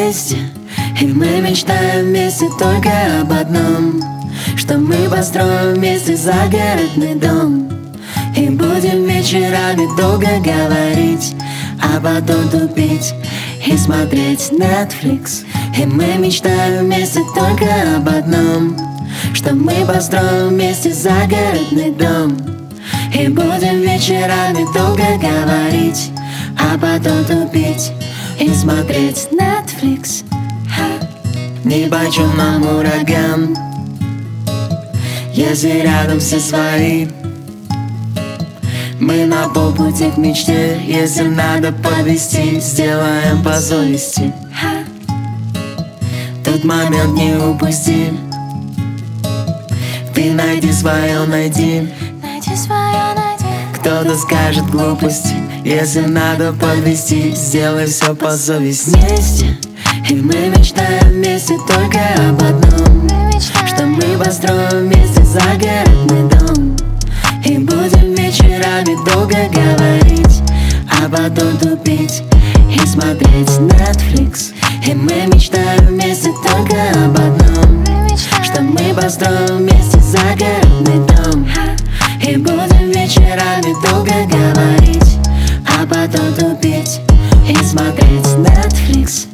вместе, и мы мечтаем вместе только об одном, что мы построим вместе загородный дом и будем вечерами долго говорить, а потом тупить и смотреть Netflix. И мы мечтаем вместе только об одном, что мы построим вместе загородный дом и будем вечерами долго говорить, а потом тупить и смотреть Netflix. Нипочем нам ураган, если рядом все свои. Мы на полпути к мечте, если надо подвести, сделаем по совести. Тот момент не упусти, ты найди свое, найди. Кто-то скажет глупости, если надо подвести, сделай все по совести. Вместе, и мы мечтаем вместе только об одном, что мы построим вместе загородный дом и будем вечерами долго говорить, а потом тупить и смотреть Netflix. И мы мечтаем вместе только об одном, что мы построим вместе загородный дом и будем вечерами долго говорить, а потом тупить и смотреть Netflix.